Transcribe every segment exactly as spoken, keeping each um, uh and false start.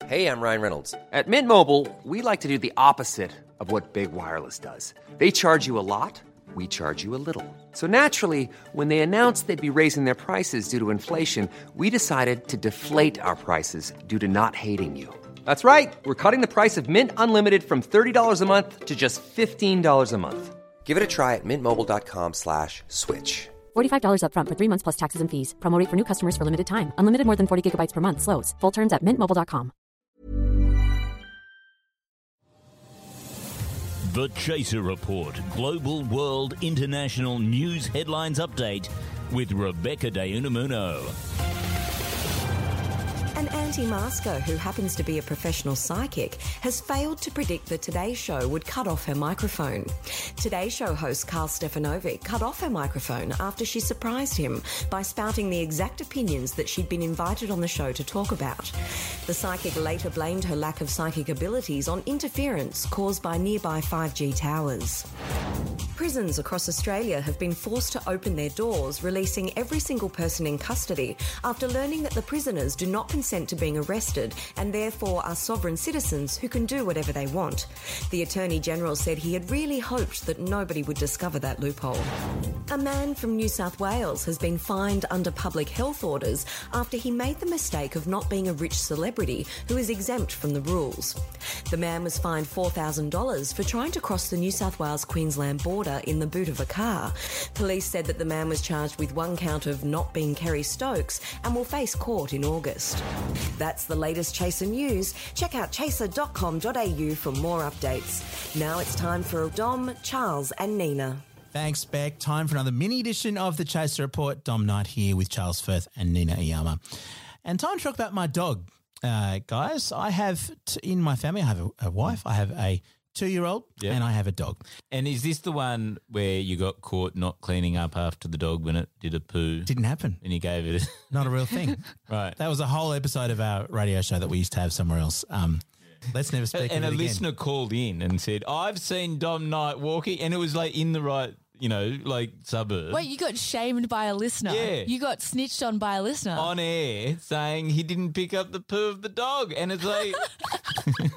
Hey, I'm Ryan Reynolds. At Mint Mobile, we like to do the opposite of what Big Wireless does. They charge you a lot, we charge you a little. So naturally, when they announced they'd be raising their prices due to inflation, we decided to deflate our prices due to not hating you. That's right. We're cutting the price of Mint Unlimited from thirty dollars a month to just fifteen dollars a month. Give it a try at mintmobile.com slash switch. forty-five dollars up front for three months plus taxes and fees. Promo rate for new customers for limited time. Unlimited more than forty gigabytes per month. Slows full terms at mint mobile dot com. The Chaser Report, Global World International News Headlines Update with Rebecca De Unamuno. An anti-masker who happens to be a professional psychic has failed to predict the Today Show would cut off her microphone. Today Show host Carl Stefanovic cut off her microphone after she surprised him by spouting the exact opinions that she'd been invited on the show to talk about. The psychic later blamed her lack of psychic abilities on interference caused by nearby five G towers. Prisons across Australia have been forced to open their doors, releasing every single person in custody after learning that the prisoners do not consent to being arrested and therefore are sovereign citizens who can do whatever they want. The Attorney-General said he had really hoped that nobody would discover that loophole. A man from New South Wales has been fined under public health orders after he made the mistake of not being a rich celebrity who is exempt from the rules. The man was fined four thousand dollars for trying to cross the New South Wales-Queensland border in the boot of a car. Police said that the man was charged with one count of not being Kerry Stokes and will face court in August. That's the latest Chaser news. Check out chaser dot com dot a u for more updates. Now it's time for Dom, Charles and Nina. Thanks, Beck. Time for another mini edition of the Chaser Report. Dom Knight here with Charles Firth and Nina Iyama. And time to talk about my dog, uh, guys. I have, t- in my family, I have a, a wife, I have a two-year-old, yep. and I have a dog. And is this the one where you got caught not cleaning up after the dog when it did a poo? Didn't happen. And you gave it a... Not a real thing. Right. That was a whole episode of our radio show that we used to have somewhere else. Um, yeah. Let's never speak And of a it again. listener called in and said, I've seen Dom Knight walking, and it was like in the right, you know, like suburb. Wait, you got shamed by a listener? Yeah. You got snitched on by a listener? On air saying he didn't pick up the poo of the dog. And it's like... Do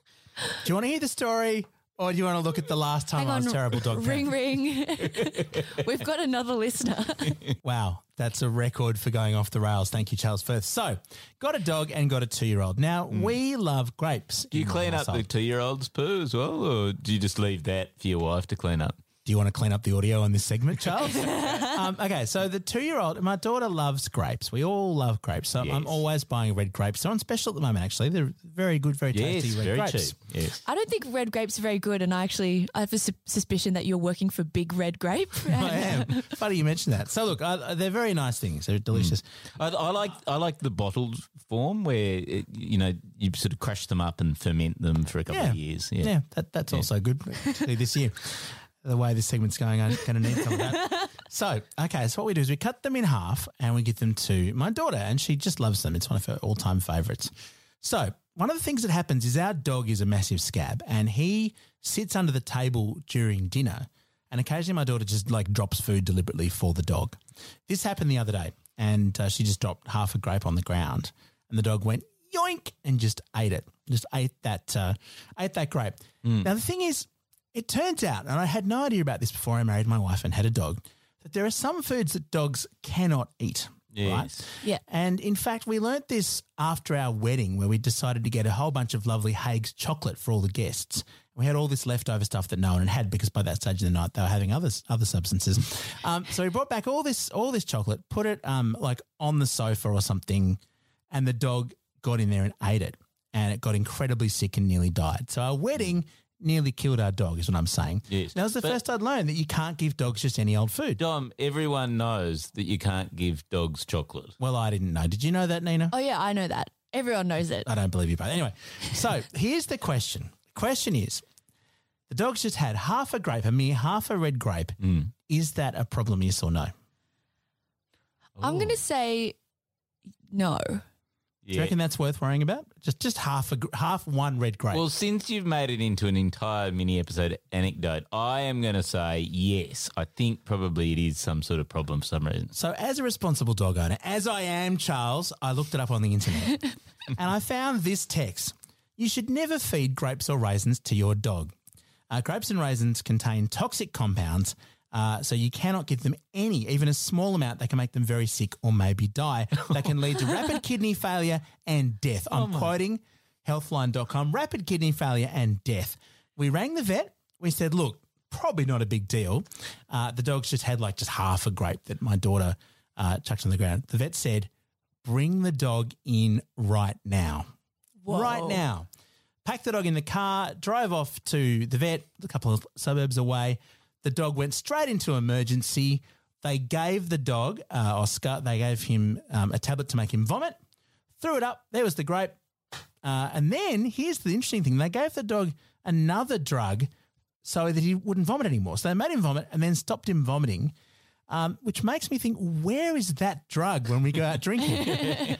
you want to hear the story? Or do you want to look at the last time Hang I was on, terrible dog ring, parent? ring. We've got another listener. Wow, that's a record for going off the rails. Thank you, Charles Firth. So, got a dog and got a two-year-old. Now, mm. we love grapes. Do you clean up the two-year-old's poo as well, or do you just leave that for your wife to clean up? Do you want to clean up the audio on this segment, Charles? um, okay, so the two-year-old, my daughter loves grapes. We all love grapes. So yes. I'm always buying red grapes. They're on special at the moment, actually. They're very good, very tasty yes, red very grapes. Cheap. Yes. I don't think red grapes are very good, and I actually I have a su- suspicion that you're working for Big Red Grape. I am. Funny you mentioned that. So, look, uh, they're very nice things. They're delicious. Mm. I, I like I like the bottled form where, it, you know, you sort of crush them up and ferment them for a couple yeah. of years. Yeah, yeah that, that's yeah. also good, particularly this year. The way this segment's going, I'm going to need some of that. So, okay, so what we do is we cut them in half and we give them to my daughter, and she just loves them. It's one of her all-time favourites. So, one of the things that happens is our dog is a massive scab, and he sits under the table during dinner, and occasionally my daughter just, like, drops food deliberately for the dog. This happened the other day, and uh, she just dropped half a grape on the ground, and the dog went, yoink, and just ate it, just ate that, uh, ate that grape. Mm. Now, the thing is, it turns out, and I had no idea about this before I married my wife and had a dog, that there are some foods that dogs cannot eat, yes. right? Yeah. And in fact, we learnt this after our wedding where we decided to get a whole bunch of lovely Haig's chocolate for all the guests. We had all this leftover stuff that no one had because by that stage of the night they were having others, other substances. um, so we brought back all this all this chocolate, put it um, like on the sofa or something, and the dog got in there and ate it, and it got incredibly sick and nearly died. So our wedding nearly killed our dog is what I'm saying. Yes. That was the but first I'd learned that you can't give dogs just any old food. Dom, everyone knows that you can't give dogs chocolate. Well, I didn't know. Did you know that, Nina? Oh, yeah, I know that. Everyone knows it. I don't believe you, but anyway. So here's the question. The question is, the dog's just had half a grape, a mere half a red grape. Mm. Is that a problem, yes or no? I'm going to say no. Do you reckon that's worth worrying about? Just just half a gr- half one red grape. Well, since you've made it into an entire mini episode anecdote, I am going to say yes. I think probably it is some sort of problem for some reason. So as a responsible dog owner, as I am, Charles, I looked it up on the internet and I found this text. You should never feed grapes or raisins to your dog. Uh, grapes and raisins contain toxic compounds, uh, so you cannot give them any, even a small amount. They can make them very sick or maybe die. They can lead to rapid kidney failure and death. I'm quoting healthline dot com, rapid kidney failure and death. We rang the vet. We said, look, probably not a big deal. Uh, the dog's just had like just half a grape that my daughter uh, chucked on the ground. The vet said, bring the dog in right now. Whoa. Right now. Packed the dog in the car, drove off to the vet a couple of suburbs away. The dog went straight into emergency. They gave the dog, uh, Oscar, they gave him um, a tablet to make him vomit, threw it up. There was the grape. Uh, and then here's the interesting thing. They gave the dog another drug so that he wouldn't vomit anymore. So they made him vomit and then stopped him vomiting, um, which makes me think, where is that drug when we go out drinking?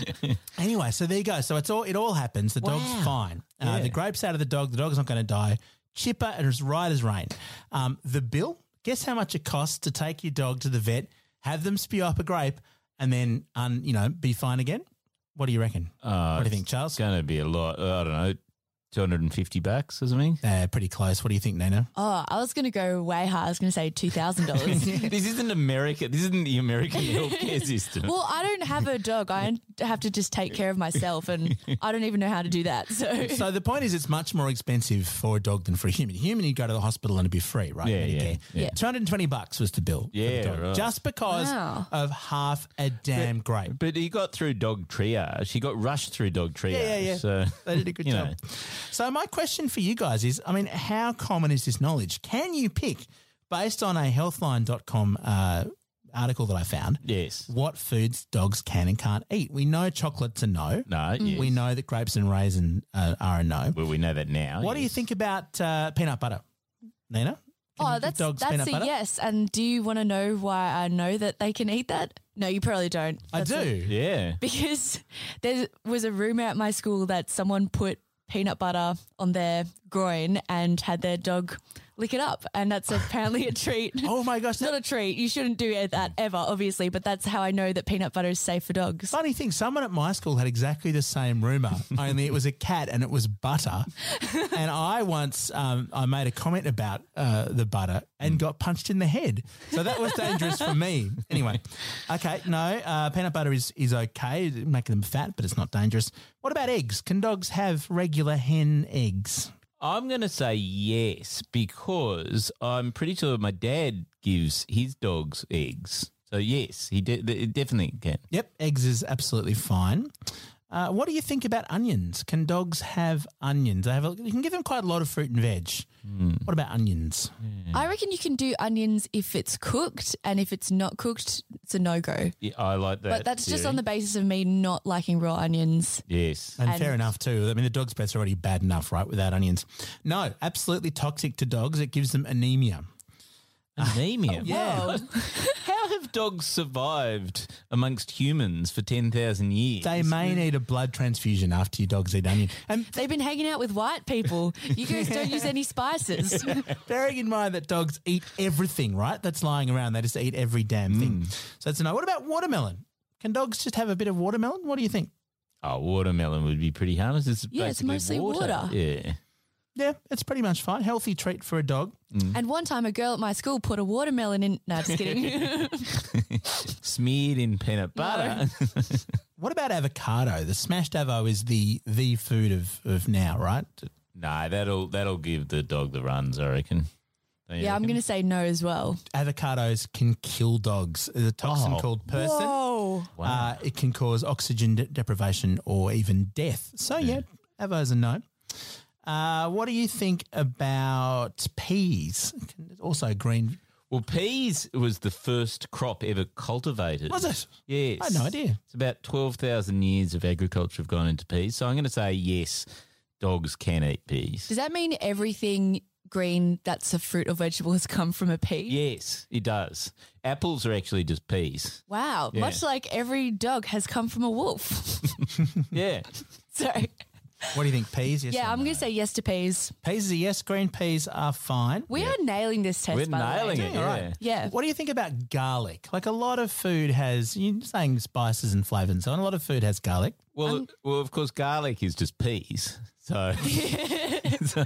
Anyway, so there you go. So it's all it all happens. The dog's Wow. fine. Uh, Yeah. The grape's out of the dog. The dog's not going to die. Chipper and as right as rain. Um, the bill, guess how much it costs to take your dog to the vet, have them spew up a grape and then, um, you know, be fine again? What do you reckon? Uh, what do you think, Charles? It's going to be a lot. uh, I don't know, two hundred fifty bucks or something. Uh, pretty close. What do you think, Nina? Oh, I was going to go way high. I was going to say two thousand dollars. This isn't America. This isn't the American healthcare system. Well, I don't have a dog. I have to just take care of myself, and I don't even know how to do that. So, So the point is it's much more expensive for a dog than for a human. Human, you go to the hospital and it'd be free, right? Yeah, Medicare. yeah, yeah. two hundred twenty bucks was the bill for Yeah, the dog, right. just because Wow. of half a damn grape. But he got through dog triage. He got rushed through dog triage. Yeah, yeah, yeah. So, They did a good you job. know. So my question for you guys is, I mean, how common is this knowledge? Can you pick, based on a healthline dot com uh, article that I found, Yes. what foods dogs can and can't eat? We know chocolate's a no. No, yes. We know that grapes and raisins uh, are a no. Well, we know that now. What do you yes. think about uh, peanut butter, Nina? Can you oh, give that's dogs that's peanut a butter? yes. And do you want to know why I know that they can eat that? No, you probably don't. I That's do. a- Yeah. because there was a rumor at my school that someone put peanut butter on their groin and had their dog lick it up, and that's apparently a treat. Oh my gosh, It's not a treat. You shouldn't do that ever, obviously, but that's how I know that peanut butter is safe for dogs. Funny thing, someone at my school had exactly the same rumour, only it was a cat and it was butter. And I once, um, I made a comment about uh, the butter and got punched in the head. So that was dangerous for me. Anyway, okay, no, uh, peanut butter is, is okay, making them fat, but it's not dangerous. What about eggs? Can dogs have regular hen eggs? I'm going to say yes because I'm pretty sure my dad gives his dogs eggs. So, yes, he de- de- definitely can. Yep, eggs is absolutely fine. Uh, what do you think about onions? Can dogs have onions? They have a, you can give them quite a lot of fruit and veg. Mm. What about onions? I reckon you can do onions if it's cooked, and if it's not cooked, it's a no-go. Yeah, I like that. But that's just theory. on the basis of me not liking raw onions. Yes. And, And- fair enough too. I mean, the dog's breath's already bad enough, right, without onions. No, absolutely toxic to dogs. It gives them anemia. Anemia. Yeah. How have dogs survived amongst humans for ten thousand years? They may need a blood transfusion after your dogs eat onion. And They've been hanging out with white people. You guys don't use any spices. bearing in mind that dogs eat everything, right, that's lying around. They just eat every damn thing. So that's a no. What about watermelon? Can dogs just have a bit of watermelon? What do you think? Oh, watermelon would be pretty harmless. It's Yeah, it's basically mostly water. Yeah. Yeah, it's pretty much fine. Healthy treat for a dog. And one time a girl at my school put a watermelon in. No, just kidding. Smeared in peanut butter. What about avocado? The smashed avo is the the food of, of now, right? No, that'll that'll give the dog the runs, I reckon. Don't you Yeah, I'm reckon? going to say no as well. Avocados can kill dogs. There's a toxin Oh. called persin. Whoa. Uh, it can cause oxygen de- deprivation or even death. So, yeah, avos are no. Uh, what do you think about peas? Also green. Well, peas was the first crop ever cultivated. Was it? Yes. I had no idea. It's about twelve thousand years of agriculture have gone into peas. So I'm going to say yes, dogs can eat peas. Does that mean everything green that's a fruit or vegetable has come from a pea? Yes, it does. Apples are actually just peas. Wow. Yeah. Much like every dog has come from a wolf. Yeah. So, What do you think? Peas? Yes yeah, or I'm no? going to say yes to peas. Peas is a yes. Green peas are fine. We are nailing this test, We're by nailing the way. it, All yeah. right. Yeah. What do you think about garlic? Like a lot of food has, you're saying spices and flavours and so on, a lot of food has garlic. Well, well, of course, garlic is just peas. So, so,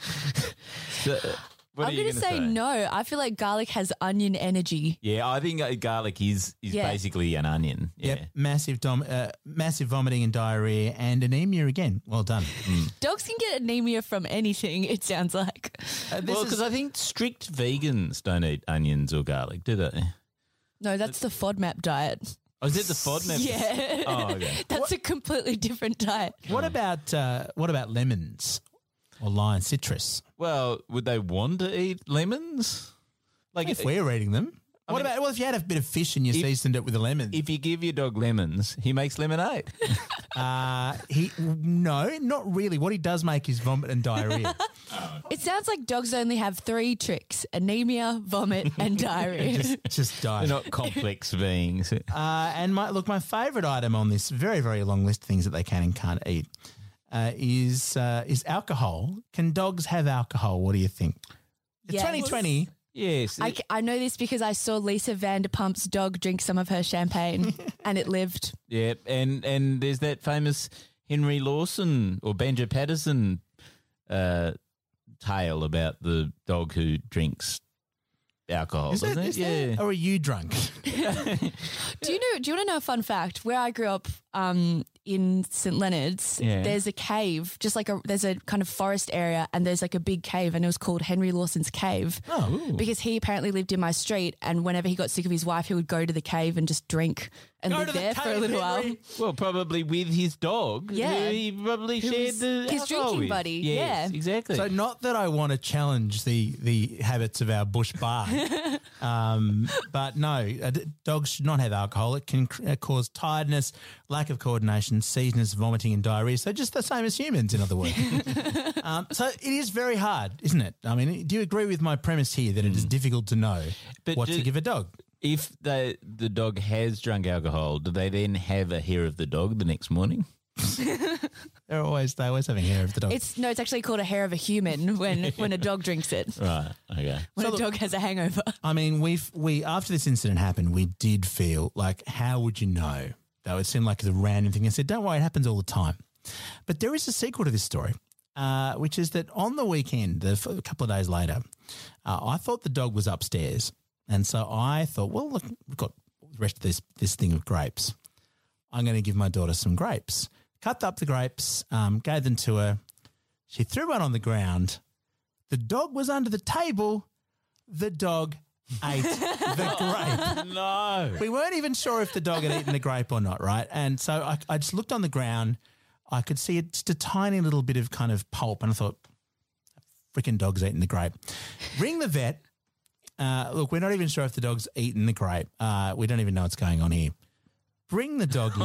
so what I'm are you going to gonna say, no. I feel like garlic has onion energy. Yeah, I think uh, garlic is is Yeah. basically an onion. Yeah. Yep. Massive dom- uh, massive vomiting and diarrhea and anemia again. Well done. Dogs can get anemia from anything, it sounds like. Uh, this Well, is- because I think strict vegans don't eat onions or garlic, do they? No, that's the FODMAP diet. Oh, is it the FODMAP? Yeah. Oh, okay. That's a completely different diet. what about uh, what about lemons or lime, citrus? Well, would they want to eat lemons? Like If we're eating them. I what mean- about, well, if you had a bit of fish and you If- seasoned it with a lemon? if you give your dog lemons, he makes lemonade. uh, he No, not really. What he does make is vomit and diarrhea. It sounds like dogs only have three tricks: anemia, vomit, and diarrhea. just, just die. They're not complex beings. Uh, and my look, my favourite item on this very, very long list of things that they can and can't eat uh, is uh, is alcohol. Can dogs have alcohol? What do you think? Yes. twenty twenty. Yes. I, I know this because I saw Lisa Vanderpump's dog drink some of her champagne and it lived. Yeah, and and there's that famous Henry Lawson or Benja Patterson uh, tale about the dog who drinks alcohol, Is isn't it? it? Is Yeah. there? Or are you drunk? Do you know? Do you want to know a fun fact? Where I grew up um, in Saint Leonard's, Yeah. there's a cave, just like a there's a kind of forest area, and there's like a big cave, and it was called Henry Lawson's Cave. Oh, Because he apparently lived in my street, and whenever he got sick of his wife, he would go to the cave and just drink and Go live to the there for a cave, little Henry. while. Well, probably with his dog. Yeah. who he probably Who shared was the his alcohol drinking with. buddy, Yes, yeah. exactly. So not that I want to challenge the the habits of our bush bar, um, but no, uh, d- dogs should not have alcohol. It can c- uh, cause tiredness, lack of coordination, seizures, vomiting, and diarrhea. So just the same as humans, in other words. um, so it is very hard, isn't it? I mean, do you agree with my premise here that it is difficult to know But what do- to give a dog? if the the dog has drunk alcohol, do they then have a hair of the dog the next morning? They're always they always having hair of the dog. It's no, it's actually called a hair of a human when when a dog drinks it. Right. Okay. When So a look- dog has a hangover. I mean, we've we after this incident happened, we did feel like, how would you know? That would seem like the random thing. I said, don't worry, it happens all the time. But there is a sequel to this story, uh, which is that on the weekend, the, a couple of days later, uh, I thought the dog was upstairs, and so I thought, well, look, we've got the rest of this this thing of grapes. I'm going to give my daughter some grapes. Cut up the grapes, um, gave them to her. She threw one on the ground. The dog was under the table. The dog ate the grape. No. We weren't even sure if the dog had eaten the grape or not, right? And so I, I just looked on the ground. I could see it, just a tiny little bit of kind of pulp, and I thought, freaking dog's eating the grape. Ring the vet. Uh, look, we're not even sure if the dog's eaten the grape. Uh, we don't even know what's going on here. Bring the dog in.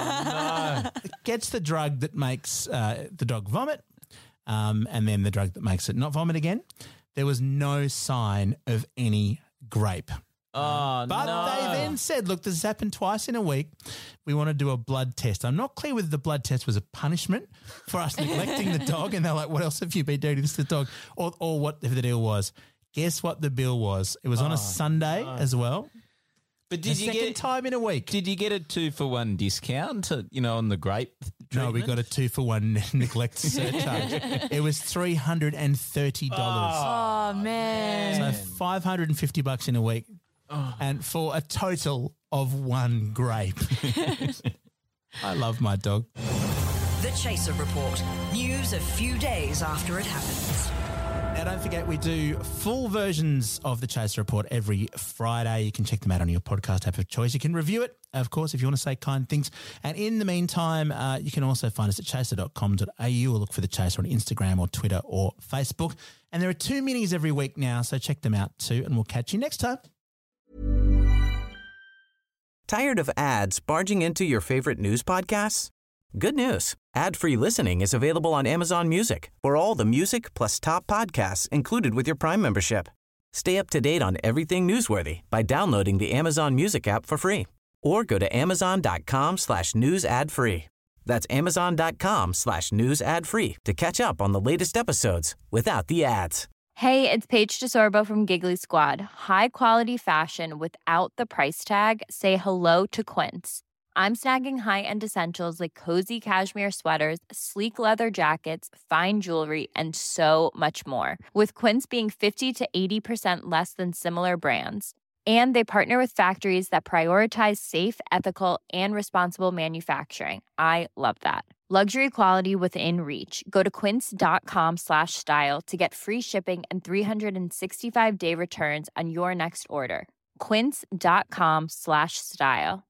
No. Gets the drug that makes uh, the dog vomit, um, and then the drug that makes it not vomit again. There was no sign of any grape. Oh, But no. they then said, look, this has happened twice in a week. We want to do a blood test. I'm not clear whether the blood test was a punishment for us neglecting the dog, and they're like, what else have you been doing to this dog? Or, or what the deal was. Guess what the bill was? It was on a Sunday as well. But The did you second get time in a week. Did you get a two for one discount? uh, You know, on the grape. No, we treatment? got a two for one neglect surcharge. It was three hundred thirty dollars. Oh So man. five hundred fifty bucks in a week, and for a total of one grape. I love my dog. The Chaser Report. News a few days after it happens. Now, don't forget, we do full versions of the Chaser Report every Friday. You can check them out on your podcast app of choice. You can review it, of course, if you want to say kind things. And in the meantime, uh, you can also find us at chaser dot com dot a u or look for the Chaser on Instagram or Twitter or Facebook. And there are two minis every week now, so check them out too, and we'll catch you next time. Tired of ads barging into your favorite news podcasts? Good news. Ad-free listening is available on Amazon Music for all the music plus top podcasts included with your Prime membership. Stay up to date on everything newsworthy by downloading the Amazon Music app for free or go to amazon.com slash news ad free. That's amazon.com slash news ad free to catch up on the latest episodes without the ads. Hey, it's Paige DeSorbo from Giggly Squad. High quality fashion without the price tag. Say hello to Quince. I'm snagging high-end essentials like cozy cashmere sweaters, sleek leather jackets, fine jewelry, and so much more. With Quince being fifty to eighty percent less than similar brands. And they partner with factories that prioritize safe, ethical, and responsible manufacturing. I love that. Luxury quality within reach. Go to quince.com slash style to get free shipping and three sixty-five day returns on your next order. Quince.com slash style.